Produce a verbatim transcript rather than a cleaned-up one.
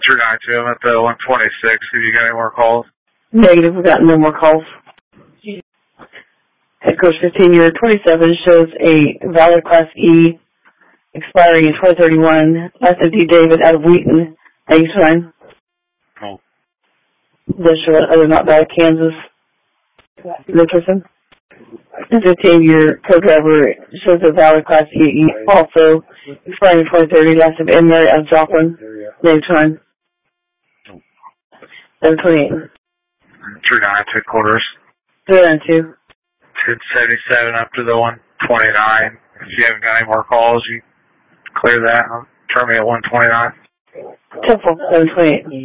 three nine two, I'm at the one twenty-six. Have you got any more calls? Negative, we've got no more calls. Headquarters fifteen, year twenty-seven shows a valid Class E expiring in twenty thirty-one. License D. David out of Wheaton. Thanks, Ryan. Oh. This show other not bad, Kansas. Nicholson. fifteen, year co-driver shows a valid Class E also expiring in twenty thirty. License M. Mary out of Joplin. Thanks, Ryan. seven twenty-eight. three nine two quarters. three nine two. two seventy-seven up to the one twenty-nine. If you haven't got any more calls, you clear that. Turn me at one twenty-nine. Temple, seven twenty-eight.